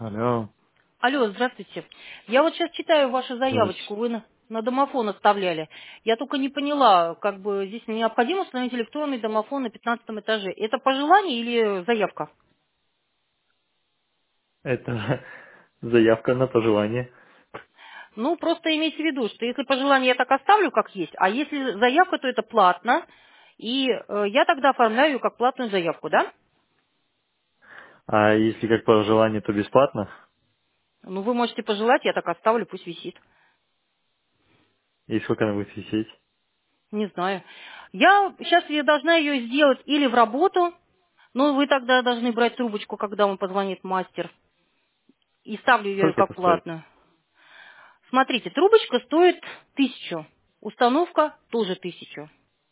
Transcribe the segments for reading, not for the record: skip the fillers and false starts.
Алло, Алло, здравствуйте. Я вот сейчас читаю вашу здравствуйте. заявочку, вы на домофон оставляли. Я только не поняла, как бы здесь необходимо установить электронный домофон на 15 этаже. Это по желанию или заявка? Это заявка на пожелание. Ну, просто имейте в виду, что если по желанию я так оставлю, как есть, а если заявка, то это платно, и я тогда оформляю ее как платную заявку, да? А если как по желанию, то бесплатно? Ну, вы можете пожелать, я так оставлю, пусть висит. И сколько она будет висеть? Не знаю. Я сейчас я должна ее сделать или в работу, но вы тогда должны брать трубочку, когда вам позвонит мастер, и ставлю ее Сколько как это стоит? платную. Смотрите, трубочка стоит 1000, установка тоже 1000.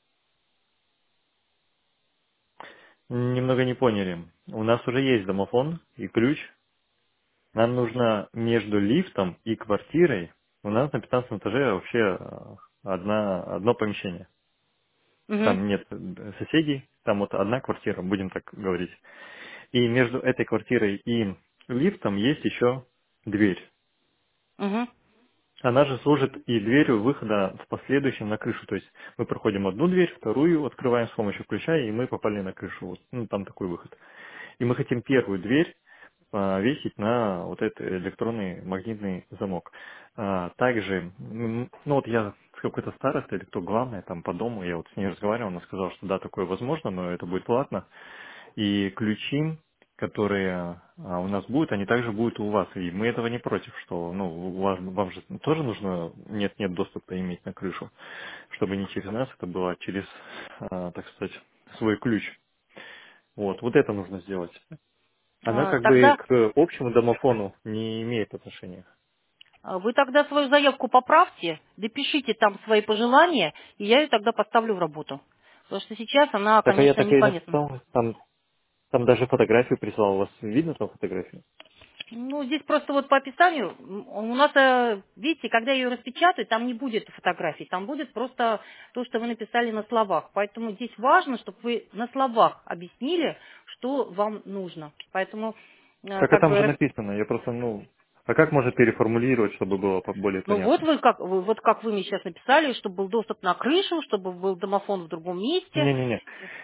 Немного не поняли. У нас уже есть домофон и ключ. Нам нужно между лифтом и квартирой. У нас на 15 этаже вообще одно помещение. Мгм, Там нет соседей, там вот одна квартира, будем так говорить. И между этой квартирой и лифтом есть еще дверь. мгм, Она же служит и дверью выхода в последующем на крышу. То есть мы проходим одну дверь, вторую открываем с помощью ключа, и мы попали на крышу. Вот, ну, там такой выход. И мы хотим первую дверь весить на вот этот электронный магнитный замок. Также, ну вот я с какой-то старостой, или кто главный там по дому, я вот с ней разговаривал, она сказала, что да, такое возможно, но это будет платно. И ключи, которые у нас будут, они также будут у вас. И мы этого не против, что ну, вам же тоже нужно нет доступа иметь на крышу, чтобы не через нас, это было через, так сказать, свой ключ. Вот это нужно сделать. Она как бы Тогда к общему домофону не имеет отношения. вы тогда свою заявку поправьте, допишите там свои пожелания, и я ее тогда поставлю в работу. Потому что сейчас она, Так а я конечно, так и непонятна. написал, там даже фотографию прислал, у вас видно там фотографию? Ну, здесь просто вот по описанию, у нас, видите, когда ее распечатают, там не будет фотографий, там будет просто то, что вы написали на словах. Поэтому здесь важно, чтобы вы на словах объяснили, что вам нужно. Поэтому, Так а как там бы, же написано, я просто, а как можно переформулировать, чтобы было более ну вот понятно? вот как вы мне сейчас написали, чтобы был доступ на крышу, чтобы был домофон в другом месте. Не-не-не.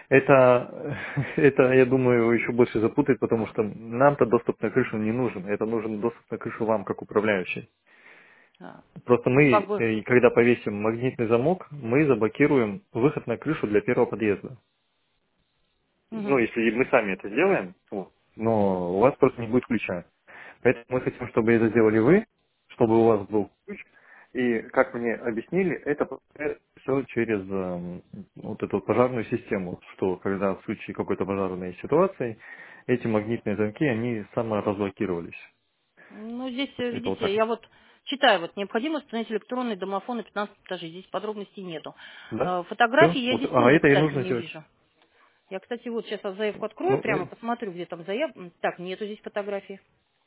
Это, я думаю, еще больше запутает, потому что нам-то доступ на крышу не нужен. Это нужен доступ на крышу вам, как управляющей. Просто Ну, мы, как бы, когда повесим магнитный замок, мы заблокируем выход на крышу для первого подъезда. Ну, мгм. если мы сами это сделаем, вот, но у вас просто не будет ключа. Поэтому мы хотим, чтобы это сделали вы, чтобы у вас был ключ. И, как мне объяснили, это все через вот эту вот пожарную систему, что когда в случае какой-то пожарной ситуации, эти магнитные замки, они саморазблокировались. Ну, здесь, Это вот видите, так. я вот читаю, вот необходимо установить электронный домофон на 15 этаже. Здесь подробностей нету. Да? Все? Фотографии я Вот, здесь а тоже, это и кстати, нужно не сделать. вижу. Я, кстати, вот сейчас заявку открою Ну, прямо, посмотрю, где там заявка. Так, нету здесь фотографии.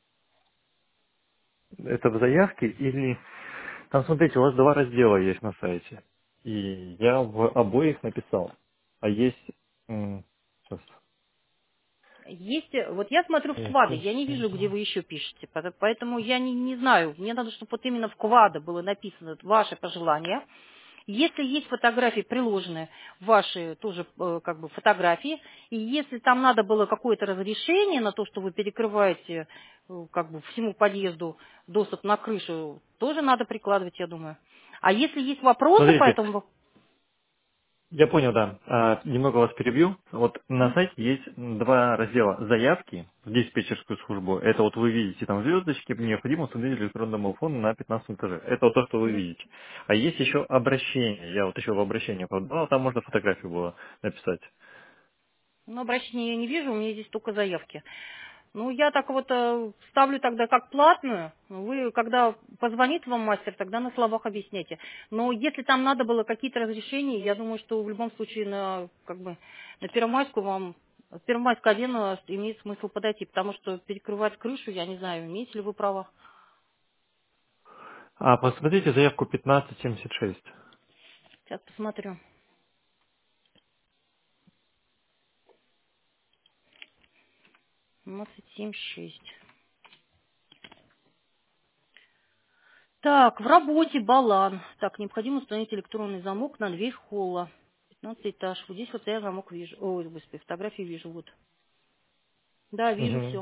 это в заявке или... Там, смотрите, у вас два раздела есть на сайте. И я в обоих написал. А есть... Сейчас. Есть, вот я смотрю вклады, я не вижу, где вы еще пишете, поэтому я не знаю. Мне надо, чтобы вот именно вклады было написано ваше пожелание. Если есть фотографии приложенные, ваши тоже как бы фотографии, и если там надо было какое-то разрешение на то, что вы перекрываете как бы всему подъезду доступ на крышу, тоже надо прикладывать, я думаю. А если есть вопросы по Смотрите, этому... я понял, да. Немного вас перебью. Вот на сайте есть два раздела. Заявки в диспетчерскую службу. Это вот вы видите там звездочки, необходимо установить электронный домофон на 15 этаже. Это вот то, что вы Мгм. видите. А есть еще обращение. Я вот еще в обращение подал, там можно фотографию было написать. Ну, обращения я не вижу, у меня здесь только заявки. Ну, я так вот ставлю тогда как платную. Вы, когда позвонит вам мастер, тогда на словах объясняйте. Но если там надо было какие-то разрешения, я думаю, что в любом случае на, как бы, на Первомайскую вам, Первомайская 1 имеет смысл подойти, потому что перекрывать крышу, я не знаю, имеете ли вы право. Посмотрите заявку 1576. Сейчас посмотрю. 17,76. Так, в работе Балан. Так, необходимо установить электронный замок на дверь холла. 15 этаж. Вот здесь вот я замок вижу. Ой, господи, фотографии вижу. Вот. Да, вижу Мгм. все.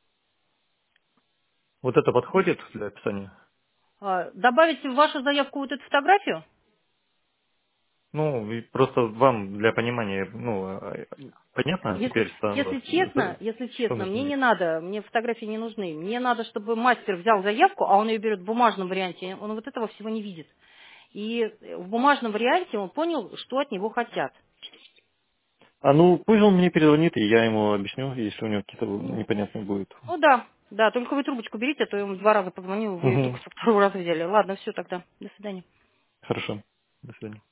Вот это подходит для описания? Добавить в вашу заявку вот эту фотографию? Ну, и просто вам для понимания, понятно теперь, Если что честно, нужно мне иметь? не надо, мне фотографии не нужны. Мне надо, чтобы мастер взял заявку, а он ее берет в бумажном варианте, он вот этого всего не видит. И в бумажном варианте он понял, что от него хотят. Пусть он мне перезвонит, и я ему объясню, если у него какие-то непонятные будут. Ну да, да, только вы трубочку берите, а то я ему 2 раза позвонил, вы ее только Мгм. со 2-го раза взяли. Ладно, все тогда. До свидания. Хорошо. До свидания.